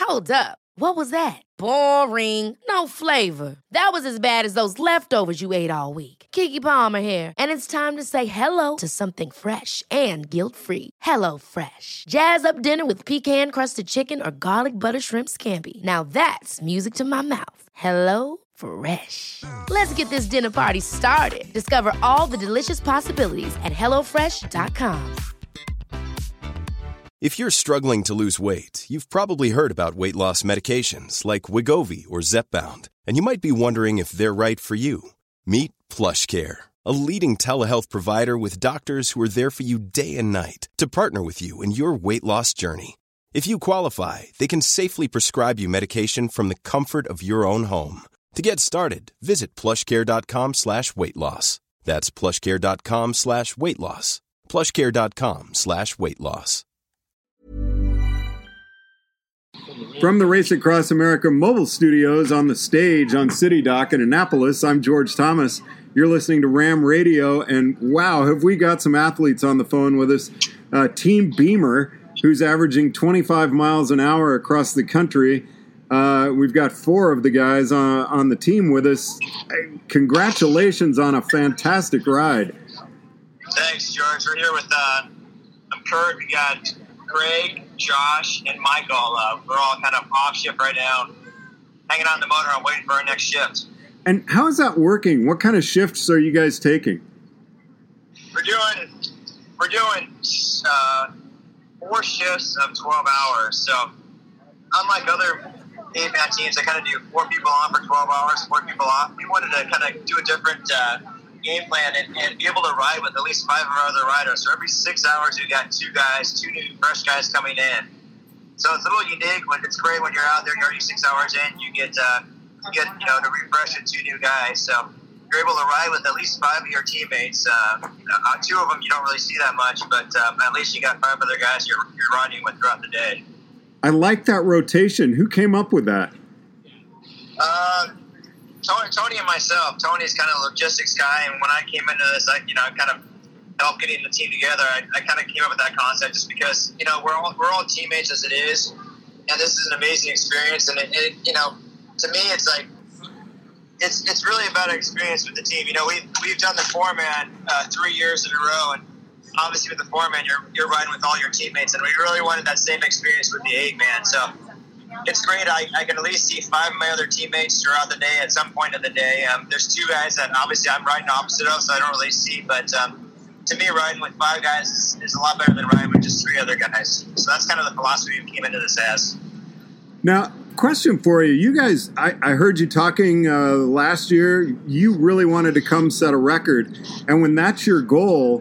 Hold up. What was that? Boring. No flavor. That was as bad as those leftovers you ate all week. Keke Palmer here, and it's time to say hello to something fresh and guilt-free. Hello Fresh. Jazz up dinner with pecan-crusted chicken or garlic butter shrimp scampi. Now that's music to my mouth. Hello Fresh. Let's get this dinner party started. Discover all the delicious possibilities at hellofresh.com. If you're struggling to lose weight, you've probably heard about weight loss medications like Wegovy or Zepbound, and you might be wondering if they're right for you. Meet PlushCare, a leading telehealth provider with doctors who are there for you day and night to partner with you in your weight loss journey. If you qualify, they can safely prescribe you medication from the comfort of your own home. To get started, visit plushcare.com/weight-loss. That's plushcare.com/weight-loss. plushcare.com/weight-loss. From the Race Across America mobile studios on the stage on City Dock in Annapolis, I'm George Thomas. You're listening to Ram Radio, and wow, have we got some athletes on the phone with us. Team Beamer, who's averaging 25 miles an hour across the country. We've got 4 of the guys on the team with us. Congratulations on a fantastic ride. Thanks, George. We're here with I'm Kurt. We got Greg, Josh, and Michael. We're all kind of off shift right now, hanging on the motor. I'm waiting for our next shift. And how is that working? What kind of shifts are you guys taking? We're doing 4 shifts of 12 hours. So unlike other 8-man teams, I kind of do 4 people on for 12 hours, 4 people off. We wanted to kind of do a different game plan and be able to ride with at least 5 of our other riders. So every 6 hours, we got 2 guys, 2 new fresh guys coming in. So it's a little unique. But it's great when you're out there. You're already 6 hours in. You get to refresh with 2 new guys. So you're able to ride with at least 5 of your teammates. 2 of them you don't really see that much, but at least you got 5 other guys you're riding with throughout the day. I like that rotation. Who came up with that? Tony and myself. Tony's kind of a logistics guy, and when I came into this, I kind of helped getting the team together. I kind of came up with that concept just because we're all teammates as it is, and this is an amazing experience. And it to me, it's like it's really about an experience with the team. We've done the 4-man 3 years in a row, and obviously with the 4-man, you're riding with all your teammates, and we really wanted that same experience with the 8-man. So it's great. I can at least see 5 of my other teammates throughout the day at some point of the day. There's 2 guys that obviously I'm riding opposite of, so I don't really see. But to me, riding with 5 guys is a lot better than riding with just 3 other guys. So that's kind of the philosophy we came into this as. Now, question for you. You guys, I heard you talking last year. You really wanted to come set a record. And when that's your goal,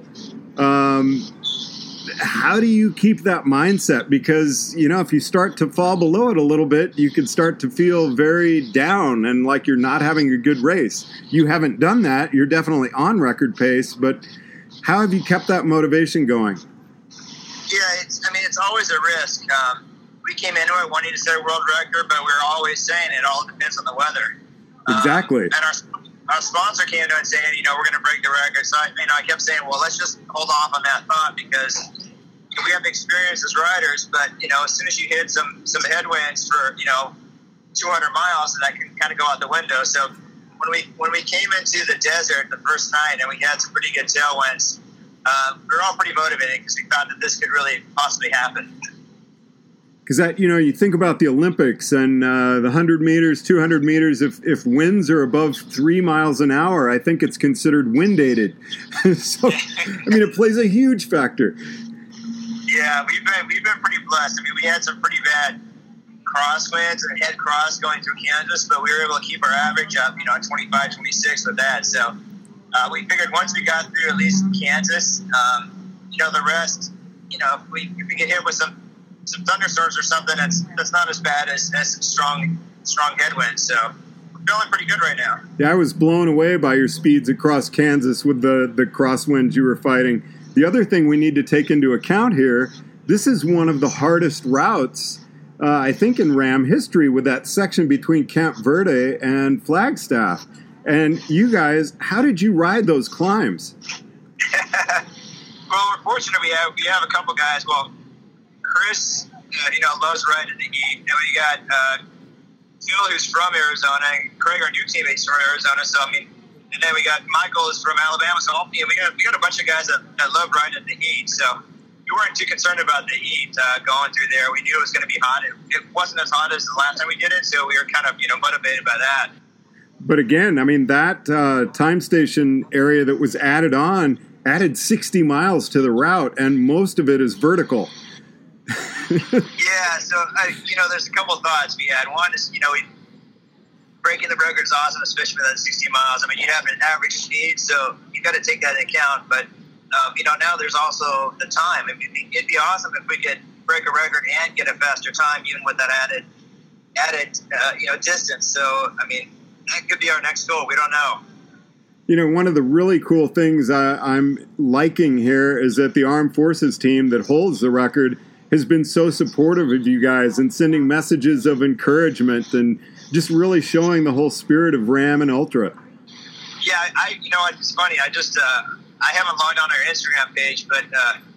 how do you keep that mindset? Because, if you start to fall below it a little bit, you can start to feel very down and like you're not having a good race. You haven't done that. You're definitely on record pace, but how have you kept that motivation going? Yeah, it's always a risk. We came into it wanting to set a world record, but we're always saying it all depends on the weather. Exactly. And our sponsor came into it saying, we're going to break the record. So I kept saying, well, let's just hold off on that thought because we have experience as riders, but as soon as you hit some headwinds for 200 miles, that can kind of go out the window. So when we came into the desert the first night and we had some pretty good tailwinds, we were all pretty motivated because we thought that this could really possibly happen. Because you think about the Olympics and the 100 meters, 200 meters, if winds are above 3 miles an hour, I think it's considered wind aided. So, it plays a huge factor. Yeah, we've been pretty blessed. We had some pretty bad crosswinds and head cross going through Kansas, but we were able to keep our average up, 25, 26 with that. So we figured once we got through at least Kansas, the rest, if we get hit with some thunderstorms or something, that's not as bad as some strong headwinds. So we're feeling pretty good right now. Yeah, I was blown away by your speeds across Kansas with the crosswinds you were fighting. The other thing we need to take into account here, this is one of the hardest routes, I think, in Ram history with that section between Camp Verde and Flagstaff. And you guys, how did you ride those climbs? Well, we're fortunate we have a couple guys. Well, Chris loves riding in the heat. And we got Phil, who's from Arizona, and Craig, our new teammate's from Arizona. So, and then we got Michael, who's from Alabama. So, we got a bunch of guys that love riding in the heat. So, we weren't too concerned about the heat going through there. We knew it was going to be hot. It wasn't as hot as the last time we did it, so we were kind of, motivated by that. But again, that time station area that was added 60 miles to the route, and most of it is vertical. Yeah, so, there's a couple of thoughts we had. One is, breaking the record is awesome, especially for that 60 miles. You have an average speed, so you got to take that into account. But, now there's also the time. It'd be awesome if we could break a record and get a faster time, even with that added distance. So, that could be our next goal. We don't know. One of the really cool things I'm liking here is that the Armed Forces team that holds the record has been so supportive of you guys and sending messages of encouragement and just really showing the whole spirit of Ram and Ultra. Yeah, it's funny. I haven't logged on our Instagram page, but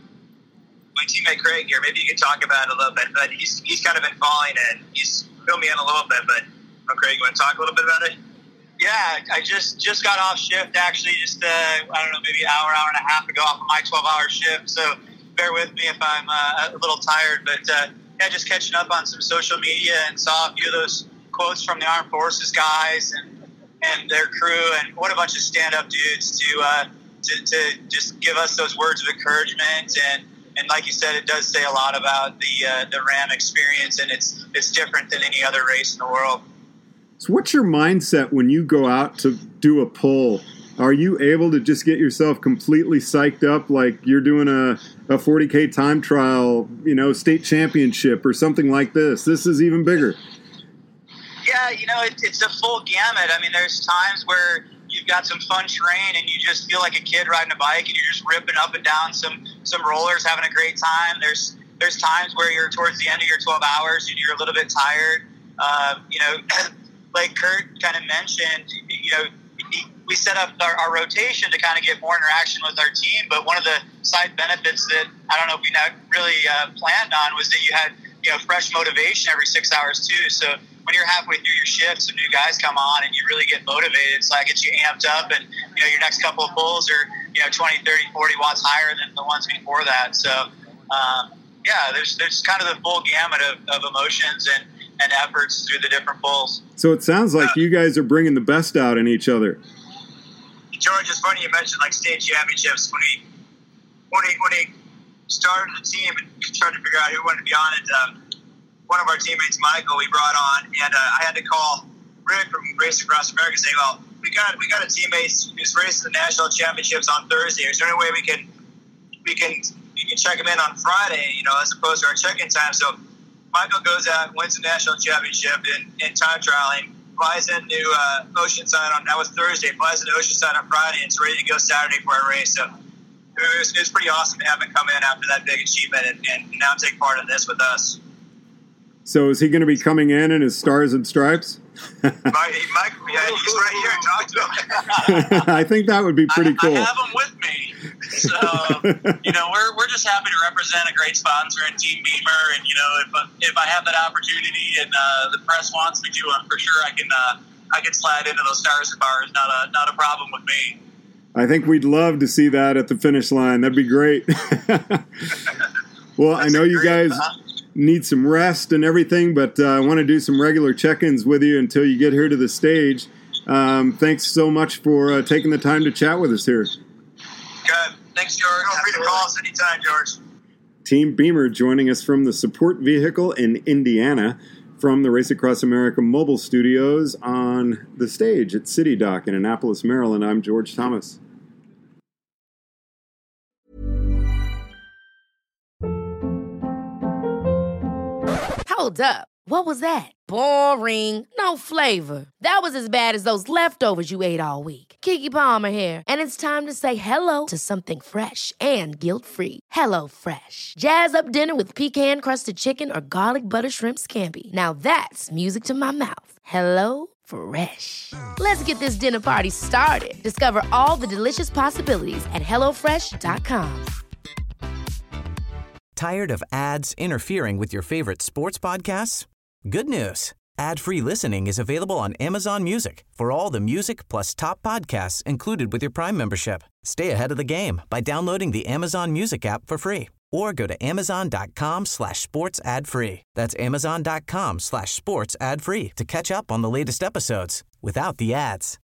my teammate Craig here, maybe you can talk about it a little bit, but he's kind of been following it. He's filled me in a little bit, but Craig, you want to talk a little bit about it? Yeah, I just got off shift, actually, just, maybe an hour and a half ago off of my 12-hour shift, so bear with me if I'm a little tired, but just catching up on some social media and saw a few of those quotes from the Armed Forces guys and their crew, and what a bunch of stand-up dudes to just give us those words of encouragement, and like you said, it does say a lot about the Ram experience, and it's different than any other race in the world. So what's your mindset when you go out to do a pull? Are you able to just get yourself completely psyched up like you're doing a 40K time trial, state championship or something like this? This is even bigger. Yeah, it's a full gamut. There's times where you've got some fun terrain and you just feel like a kid riding a bike and you're just ripping up and down some rollers, having a great time. There's times where you're towards the end of your 12 hours and you're a little bit tired. Like Kurt kind of mentioned, we set up our rotation to kind of get more interaction with our team. But one of the side benefits that I don't know if we not really planned on was that you had fresh motivation every 6 hours too. So when you're halfway through your shift, some new guys come on and you really get motivated. So that gets you amped up, and your next couple of pulls are 20, 30, 40 watts higher than the ones before that. So there's kind of the full gamut of emotions and efforts through the different pulls. So it sounds like you guys are bringing the best out in each other. George, it's funny you mentioned like state championships. When we started the team and tried to figure out who wanted to be on it, one of our teammates, Michael, we brought on, and I had to call Rick from Race Across America and say, well, we got a teammate who's racing the national championships on Thursday. Is there any way we can check him in on Friday, as opposed to our check-in time? So Michael goes out and wins the national championship in time trialing, flies into Oceanside that was Thursday, flies into Oceanside on Friday, and it's ready to go Saturday for our race. So it was pretty awesome to have him come in after that big achievement and now take part in this with us. So is he going to be coming in his Stars and Stripes? Mike, yeah, he's right here. Talk to him. I think that would be pretty cool. I have him with me. So, we're just happy to represent a great sponsor in Team Beamer. And, if I have that opportunity and the press wants me to, for sure I can slide into those Stars and Bars. Not a problem with me. I think we'd love to see that at the finish line. That'd be great. Well, I know you guys need some rest and everything, but I want to do some regular check-ins with you until you get here to the stage. Thanks so much for taking the time to chat with us here. Good. Thanks, George. Feel free to call us anytime, George. Team Beamer joining us from the support vehicle in Indiana from the Race Across America mobile studios on the stage at City Dock in Annapolis, Maryland. I'm George Thomas. Hold up. What was that? Boring. No flavor. That was as bad as those leftovers you ate all week. Keke Palmer here, and it's time to say hello to something fresh and guilt-free. Hello Fresh. Jazz up dinner with pecan-crusted chicken or garlic butter shrimp scampi. Now that's music to my mouth. Hello Fresh. Let's get this dinner party started. Discover all the delicious possibilities at HelloFresh.com. Tired of ads interfering with your favorite sports podcasts? Good news. Ad-free listening is available on Amazon Music for all the music plus top podcasts included with your Prime membership. Stay ahead of the game by downloading the Amazon Music app for free or go to amazon.com/sports ad free. That's amazon.com/sports ad free to catch up on the latest episodes without the ads.